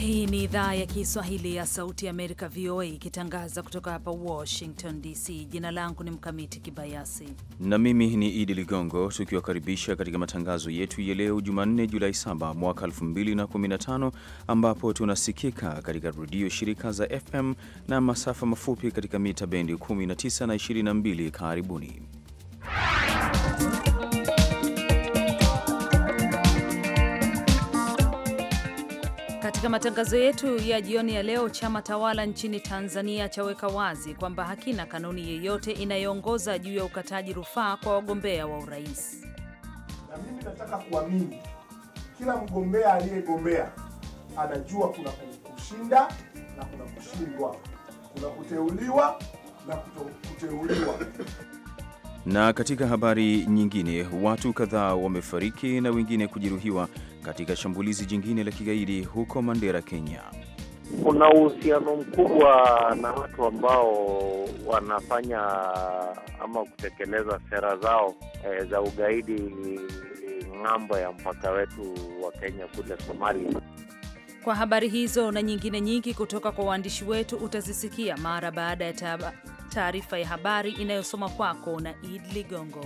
Hii ni idhaa ya Kiswahili ya Sauti ya Amerika, VOA, ikitangaza kutoka hapa Washington DC. Jina langu ni Mkamiti Kibayasi na mimi ni Idi Ligongo, tukiwakaribisha katika matangazo yetu ya leo Jumanne, Julai 7 mwaka 2015, ambapo tunasikika katika redio shirika za FM na masafa mafupi katika mita bendi 19 na 22. Karibuni. Katika matangazo yetu ya jioni ya leo, chama tawala nchini Tanzania chaweka wazi kwamba hakina kanuni yeyote inayoongoza juu ya ukataji rufaa kwa wagombea wa urais. Na mimi nataka kuamini kila mgombea aliyegombea anajua kuna kushinda na kuna kushindwa, kuna kuteuliwa na kuteuliwa. Na katika habari nyingine, watu kadhaa wamefariki na wengine kujeruhiwa katika shambulizi jingine la kigaidi huko Mandera, Kenya. Kuna uhusiano mkubwa na watu ambao wanafanya ama kutekeleza sera zao za ugaidi ng'ambo ya mpaka wetu wa Kenya kule Somalia. Kwa habari hizo na nyingine nyingi kutoka kwa waandishi wetu utazisikia mara baada ya taarifa ya habari inayosoma kwako na Id Ligongo.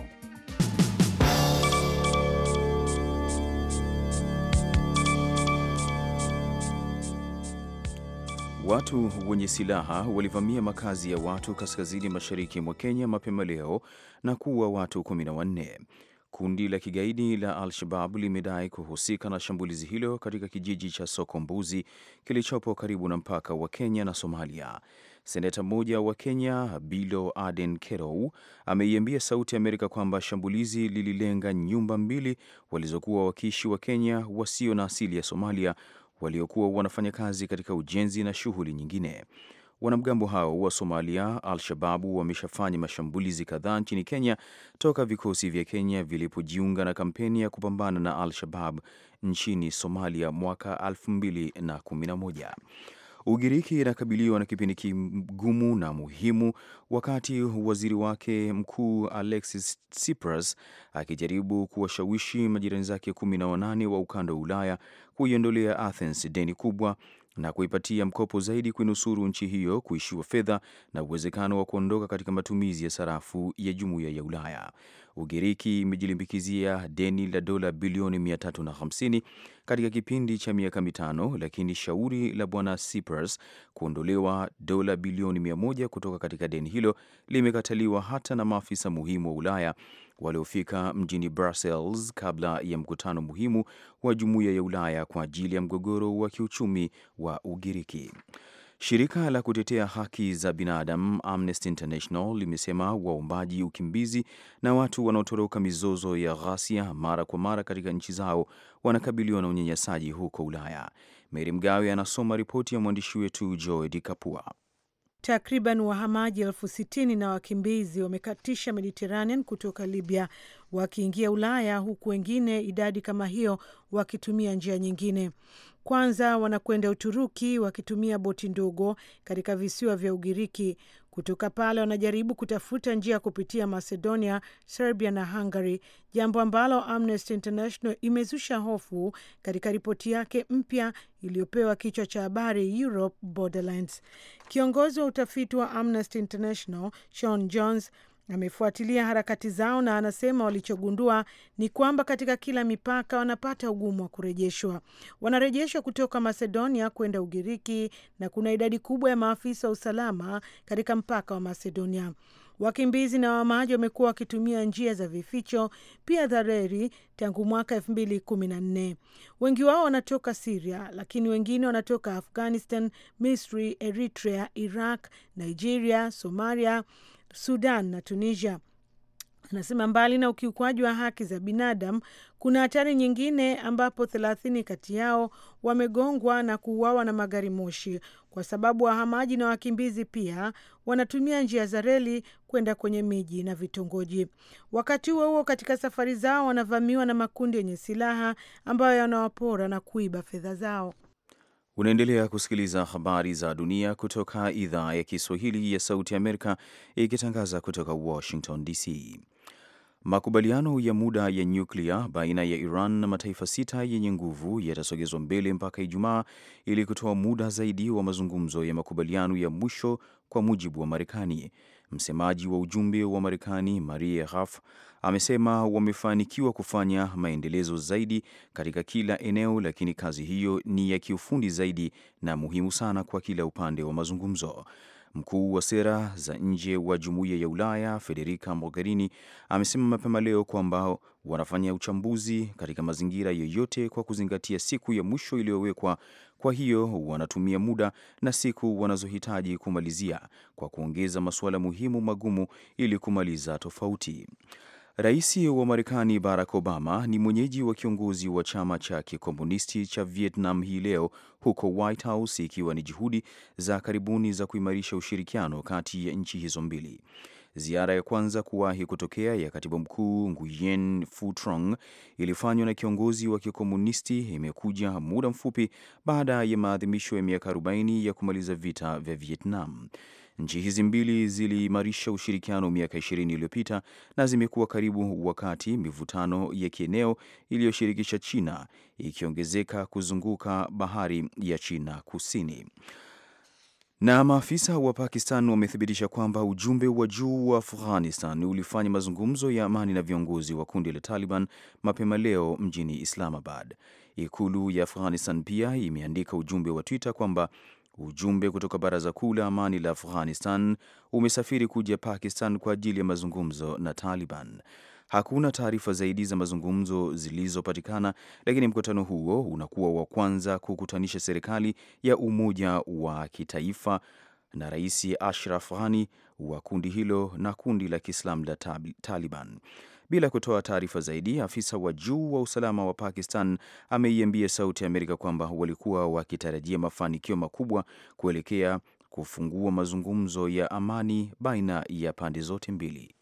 Watu wenye silaha walivamia makazi ya watu kaskazini mashariki mwa Kenya mapema leo na kuua watu 14. Kundi la kigaidi la Al-Shabaab limedai kuhusika na shambulizi hilo katika kijiji cha Soko Mbuzi kilichopo karibu na mpaka wa Kenya na Somalia. Seneta mmoja wa Kenya, Bilo Aden Kerow, ameiambia Sauti ya Amerika kwamba shambulizi lililenga nyumba mbili walizokuwa wakiishi wa Kenya wasio na asili ya Somalia waliokuwa wanafanya kazi katika ujenzi na shughuli nyingine. Wanamgambo hao wa Somalia, Al-Shababu, wameshafanya mashambulizi kadhaa nchini Kenya toka vikosi vya Kenya vilipojiunga na kampeni ya kupambana na Al-Shabab nchini Somalia mwaka 2011. Ugiriki inakabiliwa na kipindi kigumu na muhimu wakati waziri wake mkuu Alexis Tsipras akijaribu kuwashawishi majirani zake 18 wa ukanda wa Ulaya kuiondolea Athens deni kubwa na kuipatia mkopo zaidi kuinusuru nchi hiyo kuishiwa fedha na uwezekano wa kuondoka katika matumizi ya sarafu ya Jumuiya ya Ulaya. Ugiriki imejilimbikizia deni la dola bilioni 350 katika kipindi cha miaka mitano, lakini shauri la bwana Tsipras kuondolewa dola bilioni 100 kutoka katika deni hilo limekataliwa hata na maafisa muhimu wa Ulaya waliofika mjini Brussels kabla ya mkutano muhimu wa Jumuiya ya Ulaya kwa ajili ya mgogoro wa kiuchumi wa Ugiriki. Shirika la kutetea haki za binadamu Amnesty International limesema waombaji ukimbizi na watu wanaotoroka mizozo ya ghasia mara kwa mara katika nchi zao wanakabiliwa na unyanyasaji huko Ulaya. Mary Mgawe anasoma ripoti ya mwandishi wetu Joe Di Kapua. Takriban wahamaji 60,000 na wakimbizi wamekatisha Mediterranean kutoka Libya wakiingia Ulaya, huku wengine idadi kama hiyo wakitumia njia nyingine. Kwanza wanakwenda Uturuki wakitumia boti ndogo katika visiwa vya Ugiriki. Kutoka pale wanajaribu kutafuta njia kupitia Macedonia, Serbia na Hungary, jambo ambalo Amnesty International imezusha hofu katika ripoti yake mpya iliyopewa kichwa cha habari Europe Borderlands. Kiongozi wa utafiti wa Amnesty International, Sean Jones, amefuatilia harakati zao na anasema walichogundua ni kwamba katika kila mipaka wanapata ugumu wa kurejeshwa. Wanarejeshwa kutoka Macedonia kwenda Ugiriki na kuna idadi kubwa ya maafisa wa usalama katika mpaka wa Macedonia. Wakimbizi na wahamaji wamekuwa wakitumia njia za vificho, pia za reli tangu mwaka 2014. Wengi wao wanatoka Syria, lakini wengine wanatoka Afghanistan, Misri, Eritrea, Iraq, Nigeria, Somalia, Sudan na Tunisia. Anasema mbali na ukiukwaji wa haki za binadamu, kuna hatari nyingine ambapo 30 kati yao wamegongwa na kuuawa na magari moshi, kwa sababu wahamaji na wakimbizi pia wanatumia njia za reli kwenda kwenye miji na vitongoji. Wakati huo katika safari zao wanavamiwa na makundi yenye silaha ambayo yanawapora na kuiba fedha zao. Unaendelea kusikiliza habari za dunia kutoka idhaa ya Kiswahili ya Sauti ya Amerika ikitangaza kutoka Washington DC. Makubaliano ya muda ya nyuklia baina ya Iran na mataifa 6 yenye nguvu yatasogezwa mbele mpaka Ijumaa ili kutoa muda zaidi wa mazungumzo ya makubaliano ya mwisho, kwa mujibu wa Marekani. Msemaji wa ujumbe wa Marekani Maria Harf amesema wamefanikiwa kufanya maendelezo zaidi katika kila eneo, lakini kazi hiyo ni ya kiufundi zaidi na muhimu sana kwa kila upande wa mazungumzo. Mkuu wa sera za nje wa Jumuiya ya Ulaya Federica Mogherini amesema mapema leo kwamba wanafanya uchambuzi katika mazingira yoyote kwa kuzingatia siku ya mwisho iliyowekwa. Kwa hiyo wanatumia muda na siku wanazohitaji kumalizia kwa kuongeza masuala muhimu magumu ili kumaliza tofauti. Rais wa Marekani Barack Obama ni mwenyeji wa kiongozi wa chama cha kikomunisti cha Vietnam hii leo huko White House, ikiwa ni juhudi za karibuni za kuimarisha ushirikiano kati ya nchi hizo mbili. Ziara ya kwanza kuwahi kutokea ya katibu mkuu Nguyen Phu Trong ilifanywa na kiongozi wa kikomunisti imekuja muda mfupi baada ya maadhimisho ya miaka 40 ya kumaliza vita vya Vietnam. Nchi hizi mbili ziliimarisha ushirikiano miaka 20 iliyopita na zimekuwa karibu wakati mivutano ya kieneo iliyoshirikisha China ikiongezeka kuzunguka bahari ya China Kusini. Na maafisa wa Pakistan wamethibitisha kwamba ujumbe wa juu wa Afghanistan ulifanya mazungumzo ya amani na viongozi wa kundi la Taliban mapema leo mjini Islamabad. Ikulu ya Afghanistan pia imeandika ujumbe wa Twitter kwamba ujumbe kutoka Baraza Kuu la Amani la Afghanistan umesafiri kuja Pakistan kwa ajili ya mazungumzo na Taliban. Hakuna taarifa zaidi za mazungumzo zilizopatikana, lakini mkutano huo unakuwa wa kwanza kukutanisha serikali ya umoja wa kitaifa na Rais Ashraf Ghani wa kundi hilo na kundi la Kiislamu la Taliban. Bila kutoa taarifa zaidi, afisa wa juu wa usalama wa Pakistan ameiambia Sauti ya Amerika kwamba walikuwa wakitarajia mafanikio makubwa kuelekea kufungua mazungumzo ya amani baina ya pande zote mbili.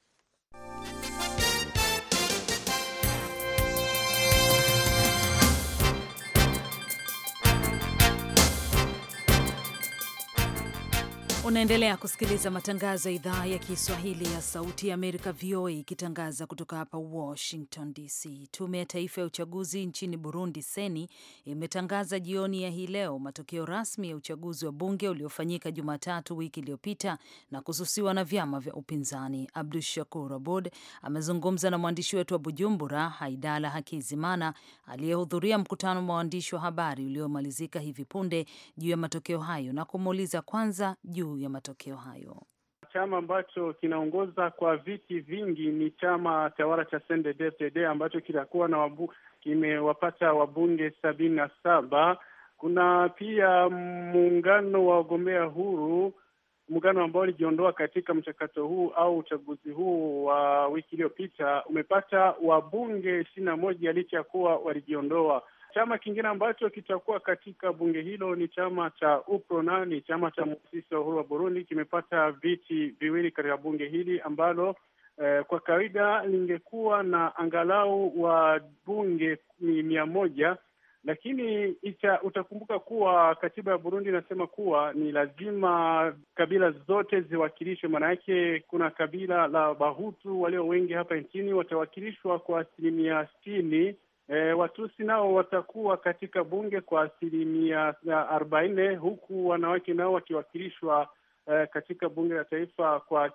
Unaendelea kusikiliza matangazo ya idhaa ya Kiswahili ya Sauti ya Amerika, VOA, ikitangaza kutoka hapa Washington DC. Tume ya Taifa ya Uchaguzi nchini Burundi, Seni, imetangaza jioni ya hii leo matokeo rasmi ya uchaguzi wa bunge uliofanyika Jumatatu wiki iliyopita na kususiwa na vyama vya upinzani. Abdu Shakur Abud amezungumza na mwandishi wetu wa Bujumbura, Haidala Hakizimana, aliyehudhuria mkutano wa waandishi wa habari uliomalizika hivi punde juu ya matokeo hayo na kumuuliza kwanza juu ya matokeo hayo. Chama ambacho kinaongoza kwa viti vingi ni chama tawala cha CNDD-FDD ambacho kitakuwa na kimewapata wabunge 77. Kuna pia muungano wa wagombea huru, muungano ambao ulijiondoa katika mchakato huu au uchaguzi huu wa wiki iliyopita, umepata wabunge 21 licha ya kuwa walijiondoa. Chama kingine ambacho kitakuwa katika bunge hilo ni chama cha UPRONA, ni chama cha muasisi wa uhuru wa Burundi, kimepata viti viwili katika bunge hili ambalo kwa kawaida lingekuwa na angalau wa bunge 100, lakini utakumbuka kuwa katiba ya Burundi inasema kuwa ni lazima kabila zote ziwakilishwe. Maana yake kuna kabila la Bahutu walio wengi hapa nchini watawakilishwa kwa 60%. Watusi nao watakuwa katika bunge kwa 40%, huku wanawake nao wakiwakilishwa katika bunge la taifa kwa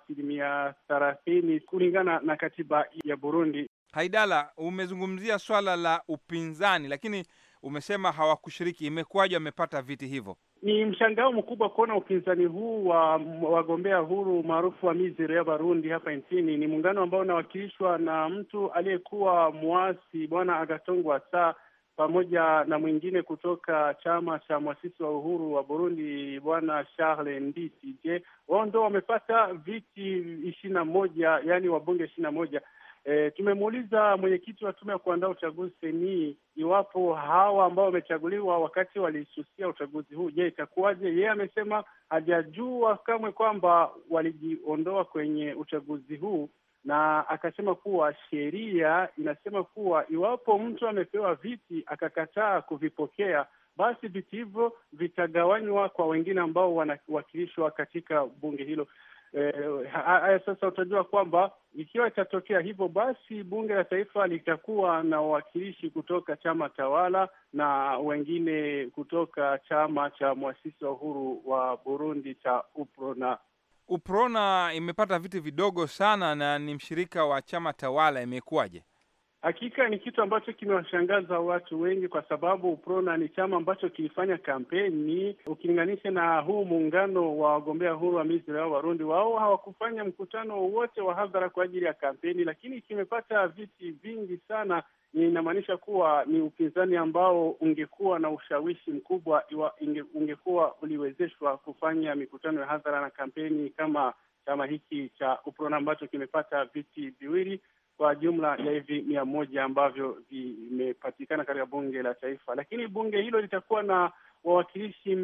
30% kulingana na katiba ya Burundi. Haidala, umezungumzia swala la upinzani, lakini umesema hawakushiriki. Imekuwaje wamepata viti hivyo? Ni mshangao mkubwa kuona upinzani huu wa wagombea huru maarufu wa Mizero ya Barundi hapa nchini. Ni muungano ambao unawakilishwa na mtu aliyekuwa muasi Bwana Agathon Rwasa pamoja na mwingine kutoka chama cha muasisi wa uhuru wa Burundi Bwana Charles Nditije. Wao ndio wamepata viti 21, yani wabunge 21. Tumemuuliza mwenyekiti wa tume ya kuandaa uchaguzi Seni iwapo hawa ambao wamechaguliwa wakati walisusia uchaguzi huu, je, itakuwaje? Yeye amesema hajajua kamwe kwamba walijiondoa kwenye uchaguzi huu, na akasema kuwa sheria inasema kuwa iwapo mtu amepewa viti akakataa kuvipokea, basi viti hivyo vitagawanywa kwa wengine ambao wanawakilishwa katika bunge hilo. Sasa utajua kwamba ikiwa itatokea hivyo, basi bunge la taifa litakuwa na wawakilishi kutoka chama tawala na wengine kutoka chama cha mwasisi wa uhuru wa Burundi cha UPRONA. UPRONA imepata viti vidogo sana na ni mshirika wa chama tawala, imekuwaje? Hakika ni kitu ambacho kimewashangaza watu wengi, kwa sababu UPRONA ni chama ambacho kilifanya kampeni. Ukilinganisha na huu muungano wa wagombea huru wa Misri au Warundi, wao hawakufanya mkutano wowote wa hadhara kwa ajili ya kampeni, lakini kimepata viti vingi sana. Inamaanisha kuwa ni upinzani ambao ungekuwa na ushawishi mkubwa ungekuwa uliwezeshwa kufanya mikutano ya hadhara na kampeni kama chama hiki cha UPRONA ambacho kimepata viti viwili kwa jumla ya hivi 100 ambavyo vimepatikana katika bunge la taifa. Lakini bunge hilo litakuwa na wawakilishi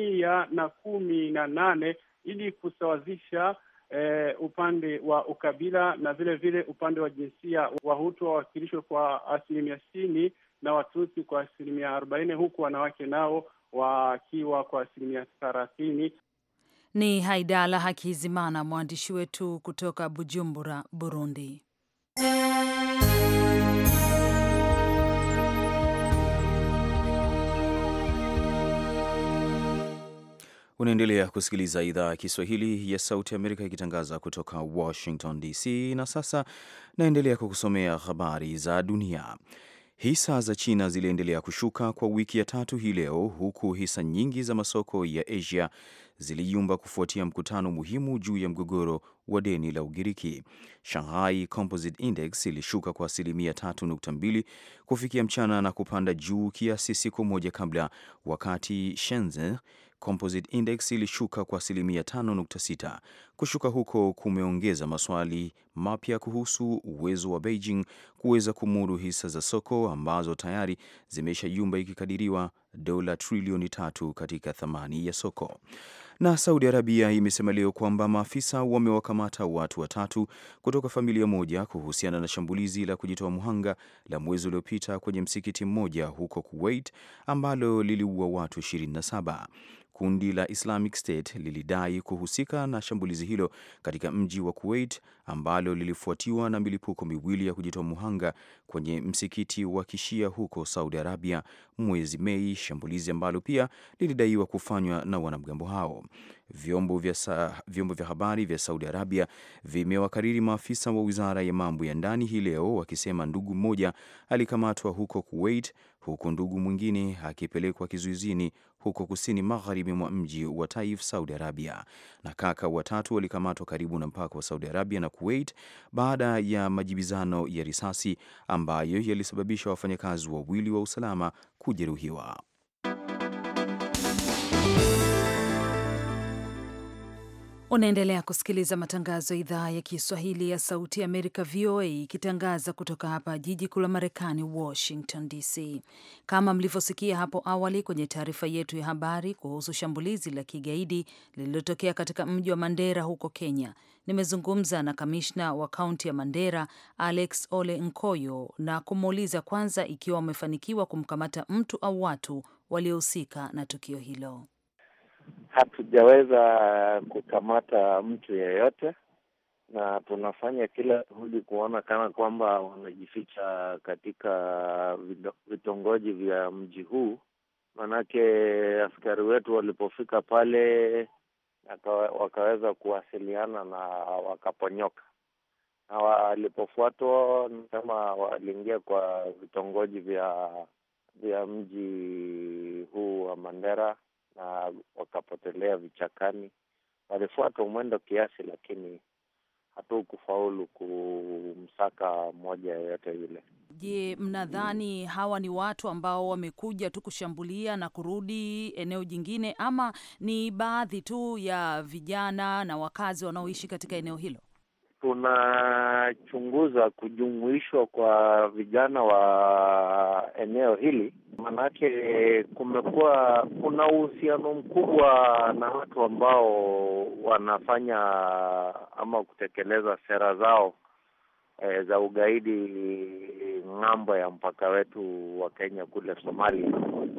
118 ili kusawazisha upande wa ukabila na vile vile upande wa jinsia. Wahutu wawakilishwe kwa 60% na Watutsi kwa 40%, huku wanawake nao wakiwa kwa 30%. Ni Haidala Hakizimana, mwandishi wetu kutoka Bujumbura, Burundi. Unaendelea kusikiliza idhaa ya Kiswahili ya Sauti ya Amerika ikitangaza kutoka Washington DC, na sasa naendelea kukusomea habari za dunia. Hisa za China ziliendelea kushuka kwa wiki ya tatu hii leo, huku hisa nyingi za masoko ya Asia ziliyumba kufuatia mkutano muhimu juu ya mgogoro wa deni la Ugiriki. Shanghai Composite Index ilishuka kwa 3.2% kufikia mchana na kupanda juu kiasi siku moja kabla, wakati Shenzhen Composite Index ilishuka kwa 5.6%. Kushuka huko kumeongeza maswali mapya kuhusu uwezo wa Beijing kuweza kumudu hisa za soko ambazo tayari zimeshayumba, ikikadiriwa dola trilioni 3 katika thamani ya soko. Na Saudi Arabia imesema leo kwamba maafisa wamewakamata watu 3 kutoka familia moja kuhusiana na shambulizi la kujitoa muhanga la mwezi uliopita kwenye msikiti mmoja huko Kuwait ambalo liliua watu 27. Kundi la Islamic State lilidai kuhusika na shambulizi hilo katika mji wa Kuwait ambalo lilifuatiwa na milipuko miwili ya kujitoa muhanga kwenye msikiti wa Kishia huko Saudi Arabia mwezi Mei, shambulizi ambalo pia lilidaiwa kufanywa na wanamgambo hao. Vyombo vya habari vya Saudi Arabia vimewakariri maafisa wa Wizara ya Mambo ya Ndani hii leo wakisema ndugu mmoja alikamatwa huko Kuwait, huku ndugu mwingine akipelekwa kizuizini huko kusini magharibi mwa mji wa Taif, Saudi Arabia, na kaka watatu walikamatwa karibu na mpaka wa Saudi Arabia na Kuwait baada ya majibizano ya risasi ambayo yalisababisha wafanyakazi wawili wa usalama kujeruhiwa. Unaendelea kusikiliza matangazo ya idhaa ya Kiswahili ya Sauti ya Amerika, VOA, ikitangaza kutoka hapa jiji kuu la Marekani, Washington DC. Kama mlivyosikia hapo awali kwenye taarifa yetu ya habari kuhusu shambulizi la kigaidi lililotokea katika mji wa Mandera huko Kenya, nimezungumza na kamishna wa kaunti ya Mandera, Alex Ole Nkoyo, na kumuuliza kwanza ikiwa wamefanikiwa kumkamata mtu au watu waliohusika na tukio hilo. Hatujaweza kukamata mtu yeyote, na tunafanya kila juhudi kuona kana kwamba wanajificha katika vitongoji vya mji huu. Manake askari wetu walipofika pale wakaweza kuwasiliana na wakaponyoka, na walipofuatwa kama waliingia kwa vitongoji vya mji huu wa Mandera na wakapotelea vichakani. Walifuata mwendo kiasi, lakini hatukufaulu kumsaka mmoja yeyote yule. Je, mnadhani hawa ni watu ambao wamekuja tu kushambulia na kurudi eneo jingine, ama ni baadhi tu ya vijana na wakazi wanaoishi katika eneo hilo? Tunachunguza kujumuishwa kwa vijana wa eneo hili, manake kuna uhusiano mkubwa na watu ambao wanafanya ama kutekeleza sera zao za ugaidi ng'ambo ya mpaka wetu wa Kenya kule Somalia.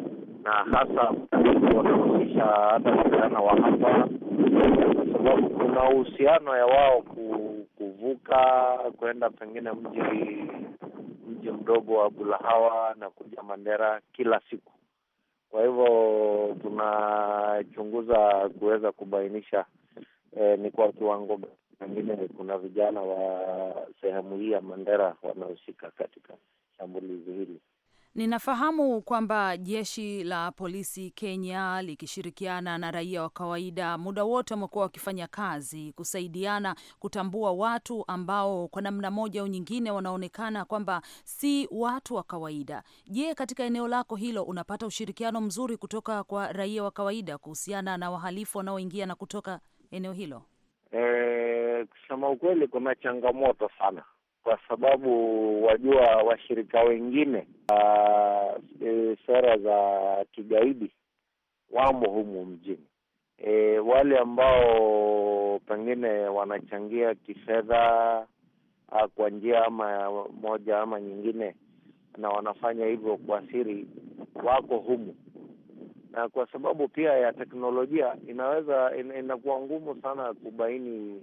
na hasa wanahusisha hata vijana wa hapa, kwa sababu kuna uhusiano ya wao kuvuka kwenda pengine mji mdogo wa Bulahawa na kuja Mandera kila siku. Kwa hivyo tunachunguza kuweza kubainisha ni kwa kiwango pengine kuna vijana wa sehemu hii ya Mandera wanaohusika katika shambulizi hili. Ninafahamu kwamba jeshi la polisi Kenya likishirikiana na raia wa kawaida muda wote wamekuwa wakifanya kazi kusaidiana kutambua watu ambao kwa namna moja au nyingine wanaonekana kwamba si watu wa kawaida. Je, katika eneo lako hilo unapata ushirikiano mzuri kutoka kwa raia wa kawaida kuhusiana na wahalifu wanaoingia na kutoka eneo hilo? Kusema ukweli kuna changamoto sana, kwa sababu wajua washirika wengine sera za kigaidi wamo humu mjini. Wale ambao pengine wanachangia kifedha kwa njia ama moja ama nyingine na wanafanya hivyo kwa siri wako humu, na kwa sababu pia ya teknolojia inakuwa ngumu sana kubaini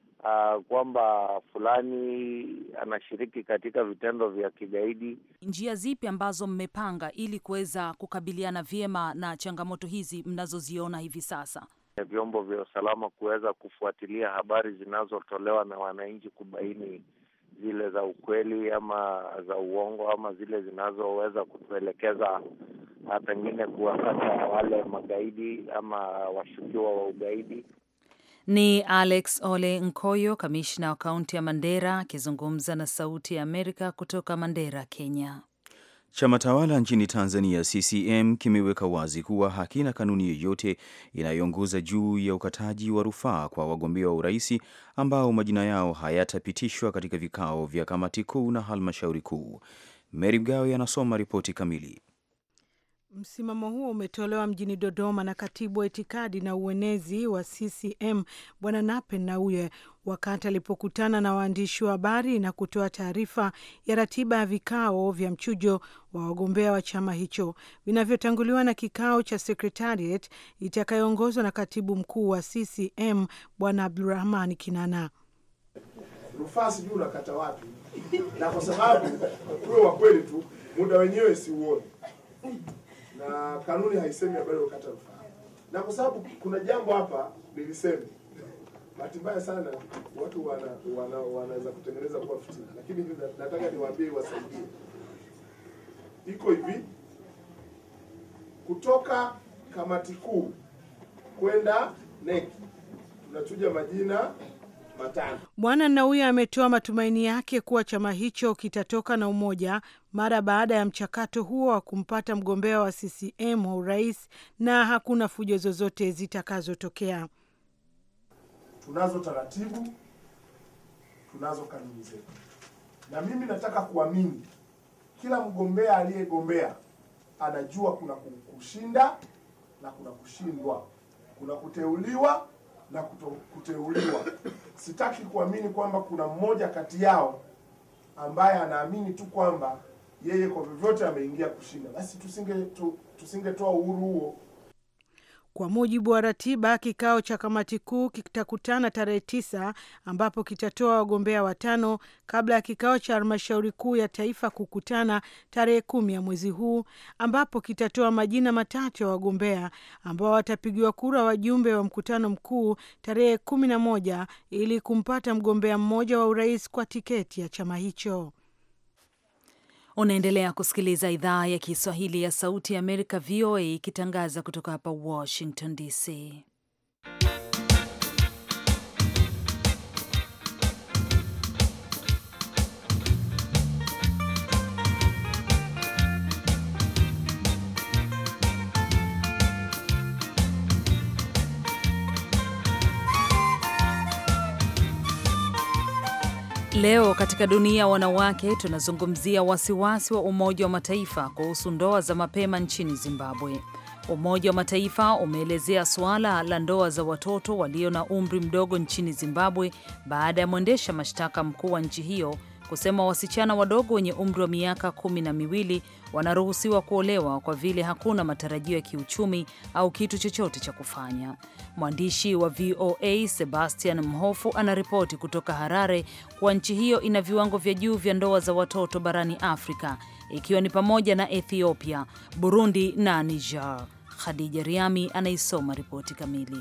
kwamba fulani anashiriki katika vitendo vya kigaidi. Njia zipi ambazo mmepanga ili kuweza kukabiliana vyema na changamoto hizi mnazoziona hivi sasa? Vyombo vya usalama kuweza kufuatilia habari zinazotolewa na wananchi, kubaini zile za ukweli ama za uongo ama zile zinazoweza kutuelekeza pengine kuwapata wale magaidi ama washukiwa wa ugaidi. Ni Alex Ole Nkoyo, kamishna wa kaunti ya Mandera, akizungumza na Sauti ya Amerika kutoka Mandera, Kenya. Chama tawala nchini Tanzania CCM kimeweka wazi kuwa hakina kanuni yoyote inayoongoza juu ya ukataji wa rufaa kwa wagombea wa urais ambao majina yao hayatapitishwa katika vikao vya kamati kuu na halmashauri kuu. Mary Mgawe anasoma ripoti kamili. Msimamo huo umetolewa mjini Dodoma na katibu wa itikadi na uenezi wa CCM Bwana Nape Nnauye wakati alipokutana na waandishi wa habari na kutoa taarifa ya ratiba ya vikao vya mchujo wa wagombea wa chama hicho vinavyotanguliwa na kikao cha Secretariat itakayoongozwa na katibu mkuu wa CCM Bwana Abdulrahman Kinana. Rufaa sijui unakata wapi, na kwa sababu uwe wa kweli tu muda wenyewe si uone, na kanuni haisemi habari ukata rufaa. Na kwa sababu kuna jambo hapa nilisema, bahati mbaya sana watu wanaweza kutengeneza kuwa fitina, lakini nataka niwaambie wasaidie. Iko hivi, kutoka kamati kuu kwenda NEC tunachuja majina matano. Bwana Nnauye ametoa matumaini yake kuwa chama hicho kitatoka na umoja mara baada ya mchakato huo wa kumpata mgombea wa CCM wa urais na hakuna fujo zozote zitakazotokea. Tunazo taratibu, tunazo kanuni zetu. Na mimi nataka kuamini kila mgombea aliyegombea anajua kuna kushinda na kuna kushindwa, kuna kuteuliwa na kuteuliwa. Sitaki kuamini kwamba kuna mmoja kati yao ambaye anaamini tu kwamba yeye kwa vyovyote ameingia kushinda. Basi tusingetoa uhuru huo. Kwa mujibu wa ratiba, kikao cha kamati kuu kitakutana tarehe 9 ambapo kitatoa wagombea 5 kabla ya kikao cha halmashauri kuu ya taifa kukutana tarehe 10 ya mwezi huu ambapo kitatoa majina matatu ya wagombea ambao watapigiwa kura wajumbe wa mkutano mkuu tarehe 11 ili kumpata mgombea mmoja wa urais kwa tiketi ya chama hicho. Unaendelea kusikiliza idhaa ya Kiswahili ya Sauti ya Amerika, VOA, ikitangaza kutoka hapa Washington DC. Leo katika dunia ya wanawake tunazungumzia wasiwasi wa Umoja wa Mataifa kuhusu ndoa za mapema nchini Zimbabwe. Umoja wa Mataifa umeelezea suala la ndoa za watoto walio na umri mdogo nchini Zimbabwe baada ya mwendesha mashtaka mkuu wa nchi hiyo kusema wasichana wadogo wenye umri wa miaka 12 wanaruhusiwa kuolewa kwa vile hakuna matarajio ya kiuchumi au kitu chochote cha kufanya. Mwandishi wa VOA Sebastian Mhofu anaripoti kutoka Harare kuwa nchi hiyo ina viwango vya juu vya ndoa za watoto barani Afrika, ikiwa ni pamoja na Ethiopia, Burundi na Niger. Khadija Riami anaisoma ripoti kamili.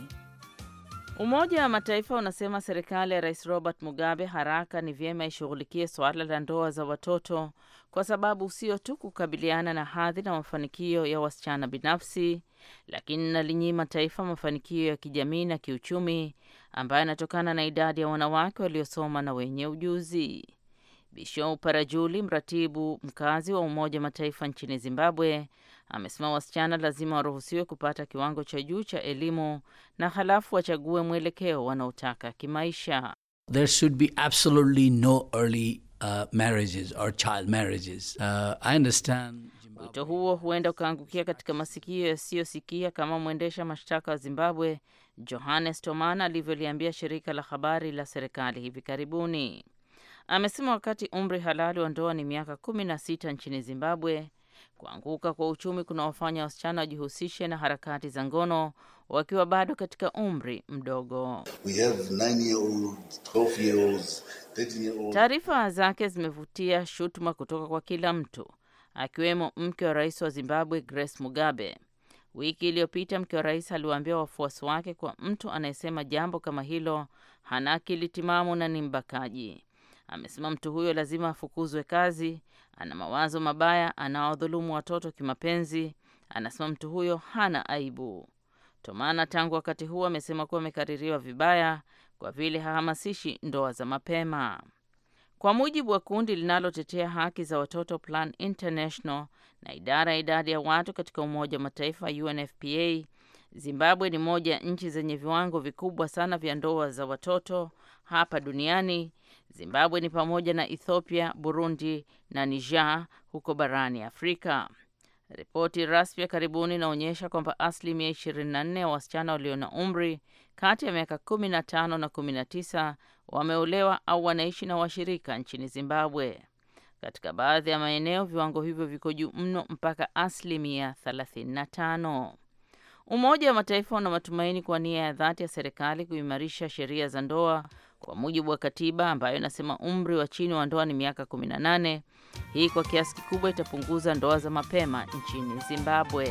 Umoja wa Mataifa unasema serikali ya Rais Robert Mugabe haraka ni vyema ishughulikie swala la ndoa za watoto kwa sababu sio tu kukabiliana na hadhi na mafanikio ya wasichana binafsi, lakini nalinyima taifa mafanikio ya kijamii na kiuchumi ambayo yanatokana na idadi ya wanawake waliosoma na wenye ujuzi. Bishop Parajuli, mratibu mkazi wa Umoja wa Mataifa nchini Zimbabwe, amesema wasichana lazima waruhusiwe kupata kiwango cha juu cha elimu na halafu wachague mwelekeo wanaotaka kimaisha. There should be absolutely no early marriages or child marriages. I understand. Wito huo huenda ukaangukia katika masikio yasiyosikia kama mwendesha mashtaka wa Zimbabwe Johannes Tomana alivyoliambia shirika la habari la serikali hivi karibuni. Amesema wakati umri halali wa ndoa ni miaka 16 nchini Zimbabwe, kuanguka kwa uchumi kunawafanya wasichana wajihusishe na harakati za ngono wakiwa bado katika umri mdogo. We have 9-year-olds, 12-year-olds, 13-year-olds. Taarifa zake zimevutia shutuma kutoka kwa kila mtu, akiwemo mke wa rais wa Zimbabwe Grace Mugabe. Wiki iliyopita mke wa rais aliwaambia wafuasi wake kwa mtu anayesema jambo kama hilo hana akili timamu na ni mbakaji. Amesema mtu huyo lazima afukuzwe kazi, ana mawazo mabaya, anawadhulumu watoto kimapenzi. Anasema mtu huyo hana aibu. Tomana tangu wakati huo amesema kuwa amekaririwa vibaya kwa vile hahamasishi ndoa za mapema. Kwa mujibu wa kundi linalotetea haki za watoto Plan International na idara ya idadi ya watu katika Umoja wa Mataifa UNFPA, Zimbabwe ni moja ya nchi zenye viwango vikubwa sana vya ndoa za watoto hapa duniani. Zimbabwe ni pamoja na Ethiopia, Burundi na Niger huko barani Afrika. Ripoti rasmi ya karibuni inaonyesha kwamba asilimia 24 ya wasichana walio na umri kati ya miaka 15 na 19 wameolewa au wanaishi na washirika nchini Zimbabwe. Katika baadhi ya maeneo viwango hivyo viko juu mno mpaka asilimia 35. Umoja wa Mataifa una matumaini kwa nia ya dhati ya serikali kuimarisha sheria za ndoa kwa mujibu wa katiba ambayo inasema umri wa chini wa ndoa ni miaka 18. Hii kwa kiasi kikubwa itapunguza ndoa za mapema nchini Zimbabwe.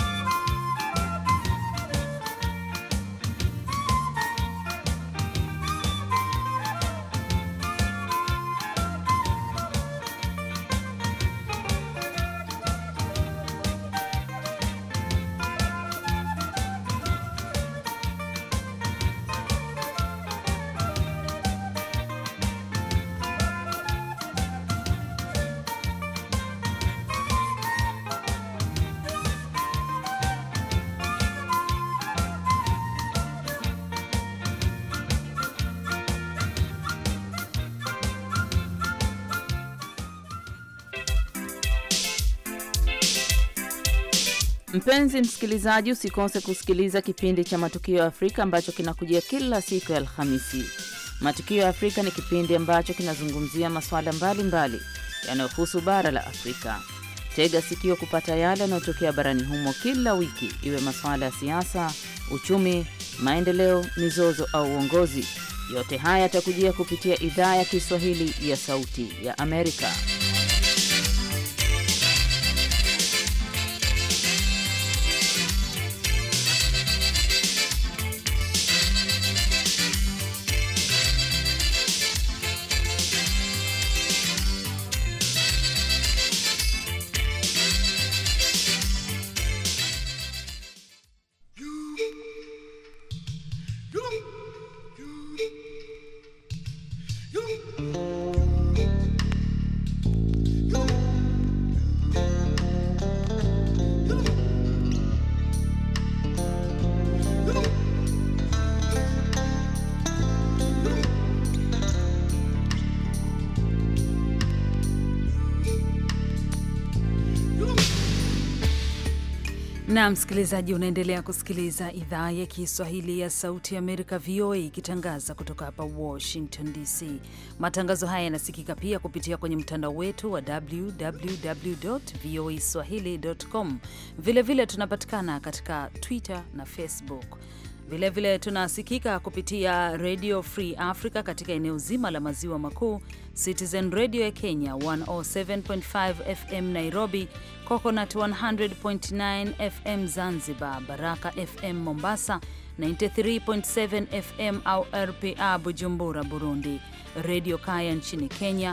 Mpenzi msikilizaji, usikose kusikiliza kipindi cha Matukio ya Afrika ambacho kinakujia kila siku ya Alhamisi. Matukio ya Afrika ni kipindi ambacho kinazungumzia masuala mbalimbali yanayohusu bara la Afrika. Tega sikio kupata yale yanayotokea barani humo kila wiki, iwe masuala ya siasa, uchumi, maendeleo, mizozo au uongozi. Yote haya yatakujia kupitia idhaa ya Kiswahili ya Sauti ya Amerika. Na msikilizaji, unaendelea kusikiliza idhaa ya Kiswahili ya Sauti ya Amerika, VOA, ikitangaza kutoka hapa Washington DC. Matangazo haya yanasikika pia kupitia kwenye mtandao wetu wa www.voaswahili.com. Vilevile tunapatikana katika Twitter na Facebook. Vilevile tunasikika kupitia Radio Free Africa katika eneo zima la maziwa makuu, Citizen Radio ya Kenya 107.5 FM Nairobi, Coconut 100.9 FM Zanzibar, Baraka FM Mombasa 93.7 FM au RPA Bujumbura Burundi, Radio Kaya nchini Kenya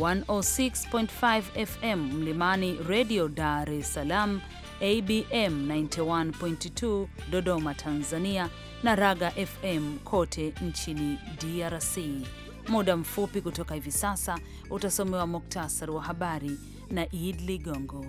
106.5 FM, Mlimani Radio Dar es Salaam, ABM 91.2 Dodoma Tanzania, na Raga FM kote nchini DRC. Muda mfupi kutoka hivi sasa utasomewa muktasari wa habari na Eid Ligongo.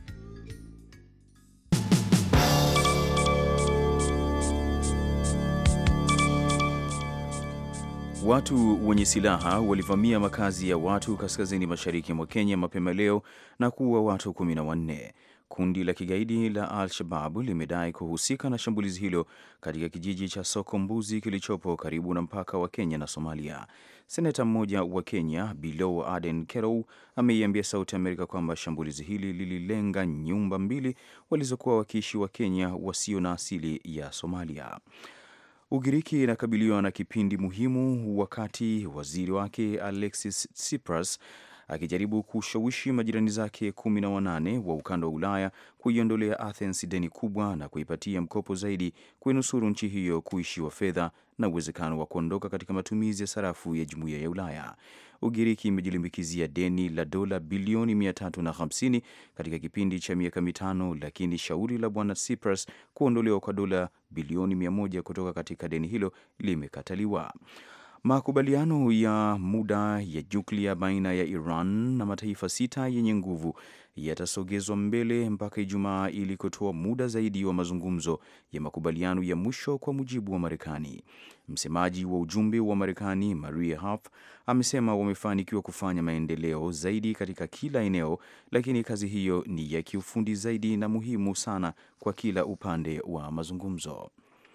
Watu wenye silaha walivamia makazi ya watu kaskazini mashariki mwa Kenya mapema leo na kuua watu 14. Kundi la kigaidi la Al-Shabab limedai kuhusika na shambulizi hilo katika kijiji cha Soko Mbuzi kilichopo karibu na mpaka wa Kenya na Somalia. Seneta mmoja wa Kenya, Bilow Aden Kerow, ameiambia Sauti Amerika kwamba shambulizi hili lililenga nyumba mbili walizokuwa wakiishi wa Kenya wasio na asili ya Somalia. Ugiriki inakabiliwa na kipindi muhimu wakati waziri wake Alexis Tsipras akijaribu kushawishi majirani zake 18 wa ukanda wa Ulaya kuiondolea Athens deni kubwa na kuipatia mkopo zaidi kuinusuru nchi hiyo kuishiwa fedha na uwezekano wa kuondoka katika matumizi ya sarafu ya Jumuiya ya Ulaya. Ugiriki imejilimbikizia deni la dola bilioni 350 katika kipindi cha miaka mitano, lakini shauri la Bwana Tsipras kuondolewa kwa dola bilioni 100 kutoka katika deni hilo limekataliwa. Makubaliano ya muda ya nyuklia baina ya Iran na mataifa 6 yenye nguvu yatasogezwa mbele mpaka Ijumaa ili kutoa muda zaidi wa mazungumzo ya makubaliano ya mwisho, kwa mujibu wa Marekani. Msemaji wa ujumbe wa Marekani, Maria Harf, amesema wamefanikiwa kufanya maendeleo zaidi katika kila eneo, lakini kazi hiyo ni ya kiufundi zaidi na muhimu sana kwa kila upande wa mazungumzo.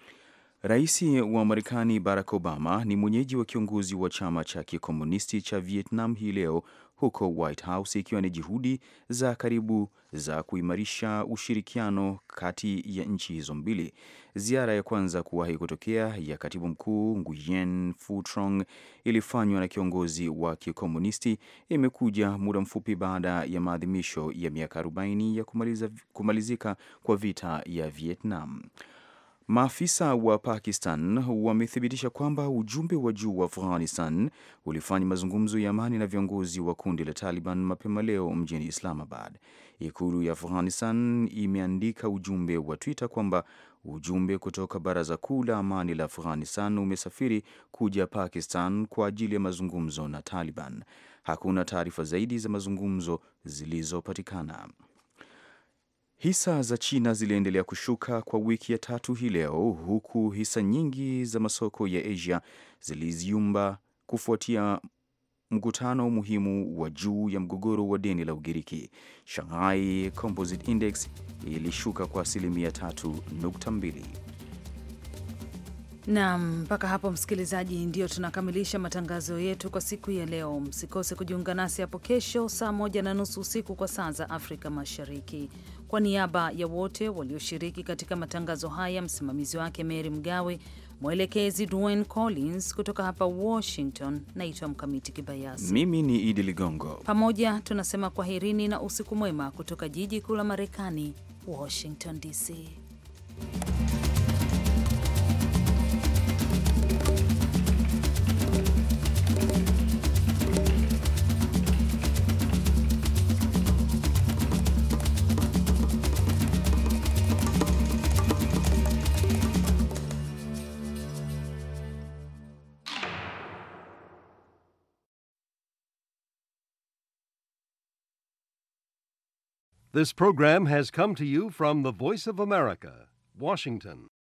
Rais wa Marekani Barack Obama ni mwenyeji wa kiongozi wa chama cha kikomunisti cha Vietnam hii leo huko White House, ikiwa ni juhudi za karibu za kuimarisha ushirikiano kati ya nchi hizo mbili. Ziara ya kwanza kuwahi kutokea ya katibu mkuu Nguyen Phu Trong ilifanywa na kiongozi wa kikomunisti, imekuja muda mfupi baada ya maadhimisho ya miaka 40 ya kumalizika kwa vita ya Vietnam. Maafisa wa Pakistan wamethibitisha kwamba ujumbe wa juu wa Afghanistan ulifanya mazungumzo ya amani na viongozi wa kundi la Taliban mapema leo mjini Islamabad. Ikulu ya Afghanistan imeandika ujumbe wa Twitter kwamba ujumbe kutoka Baraza Kuu la Amani la Afghanistan umesafiri kuja Pakistan kwa ajili ya mazungumzo na Taliban. Hakuna taarifa zaidi za mazungumzo zilizopatikana. Hisa za China ziliendelea kushuka kwa wiki ya tatu hii leo, huku hisa nyingi za masoko ya Asia ziliziyumba kufuatia mkutano muhimu wa juu ya mgogoro wa deni la Ugiriki. Shanghai Composite Index ilishuka kwa 3.2%. Na mpaka hapo, msikilizaji, ndio tunakamilisha matangazo yetu kwa siku ya leo. Msikose kujiunga nasi hapo kesho saa 1:30 usiku kwa saa za Afrika Mashariki. Kwa niaba ya wote walioshiriki katika matangazo haya, msimamizi wake Mary Mgawe, mwelekezi Dwayne Collins, kutoka hapa Washington naitwa Mkamiti Kibayasi. Mimi ni Idi Ligongo. Pamoja tunasema kwaherini na usiku mwema kutoka jiji kuu la Marekani, Washington DC. This program has come to you from the Voice of America, Washington.